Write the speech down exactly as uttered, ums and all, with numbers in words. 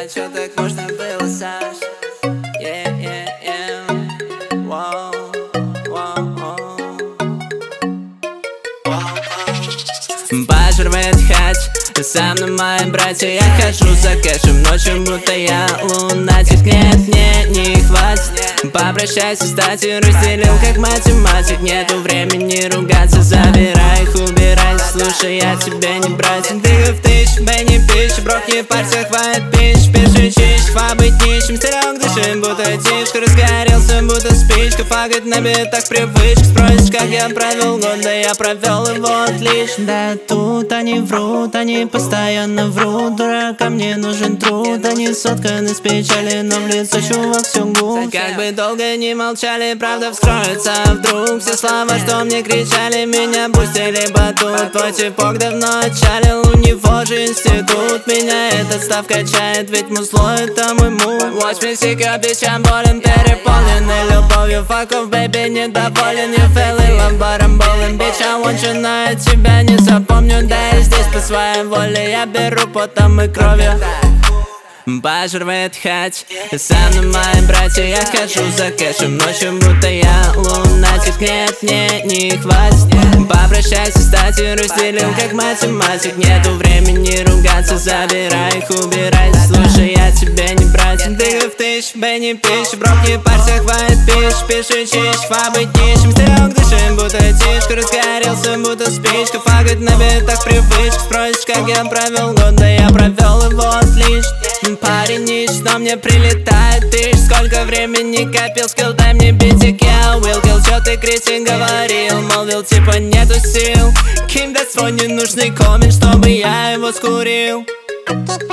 А чё так можно было, Саш? Yeah, yeah, yeah. Wow, wow, wow. Пожрывает хач, со мной мои братья. Я хожу за кэшем ночью, будто я лунатик. Нет, мне не хватит. Попрощайся, кстати, разделил как математик. Нету времени ругаться, забирай их, убирай. Слушай, я тебе не братик. Ты в тысяч, не пищи, брок не парься, хватит пищ. Пиши чищ, хва быть нищим. Стерег дышим, будто тишка. Разгорелся, будто спичка. Фагать на битах привычка. Спросишь, как я провел год, да я провел его отлично. Да тут они врут, они постоянно врут. Дурака мне нужен труд. Они сотканы с печали, но в лицо чувак все гуд. Как бы долго не молчали, правда вскроется вдруг. Все слова, что мне кричали, меня пустили батут. Твой типок давно отчалил, у него же институт. Меня этот став качает, ведь музло это мой мув. Watch me sick, бичам болен, переполненный любовью. Fuck off, baby, недоволен, я фейлил ламбаром болен. Bitch, I want you, но я тебя не запомню. Да я здесь по своей воле, я беру потом и кровью. Пожрывает хач, со мной мои братья. Я хожу за кэшем ночью, будто я лунатик. Нет, мне не хватит. Попрощайся, кстати, разделил как математик. Нету времени ругаться, забирай их, убирай. Слушай, я тебе не братик. Ты в тысяч, не пищи, брок не парься, хватит пищ. Пиши чищ, хва быть нищим. Стерег дышим, будто тишка. Разгорелся, будто спичка. Фагать на битах привычка. Спросишь, как я провел год, да я провел его отлично. Парень нищ, но мне прилетает тысяч. Сколько времени копил, скилл, дай мне битик, я will kill. Чё ты, кретин, говорил, молвил, типа нету сил. Ким даст свой ненужный коммент, чтобы я его скурил.